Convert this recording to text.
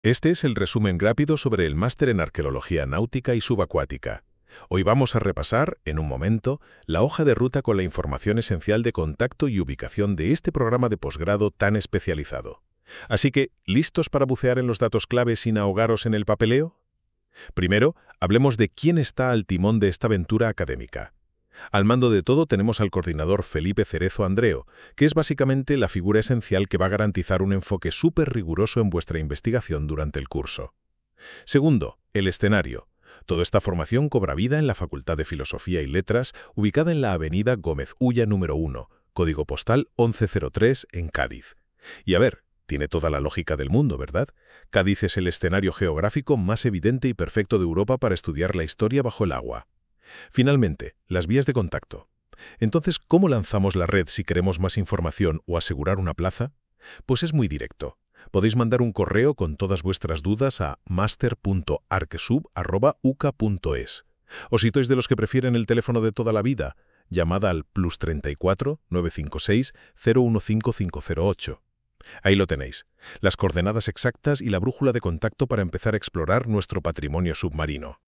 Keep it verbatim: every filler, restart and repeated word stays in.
Este es el resumen rápido sobre el máster en Arqueología Náutica y Subacuática. Hoy vamos a repasar, en un momento, la hoja de ruta con la información esencial de contacto y ubicación de este programa de posgrado tan especializado. Así que, ¿listos para bucear en los datos clave sin ahogaros en el papeleo? Primero, hablemos de quién está al timón de esta aventura académica. Al mando de todo tenemos al coordinador Felipe Cerezo Andreo, que es básicamente la figura esencial que va a garantizar un enfoque súper riguroso en vuestra investigación durante el curso. Segundo, el escenario. Toda esta formación cobra vida en la Facultad de Filosofía y Letras, ubicada en la avenida Gómez Ulla número uno, código postal once cero tres, en Cádiz. Y a ver, tiene toda la lógica del mundo, ¿verdad? Cádiz es el escenario geográfico más evidente y perfecto de Europa para estudiar la historia bajo el agua. Finalmente, las vías de contacto. Entonces, ¿cómo lanzamos la red si queremos más información o asegurar una plaza? Pues es muy directo. Podéis mandar un correo con todas vuestras dudas a master punto arquesub arroba u c a punto es. O si sois de los que prefieren el teléfono de toda la vida, llamada al plus treinta y cuatro, nueve cinco seis, cero uno cinco cinco cero ocho. Ahí lo tenéis, las coordenadas exactas y la brújula de contacto para empezar a explorar nuestro patrimonio submarino.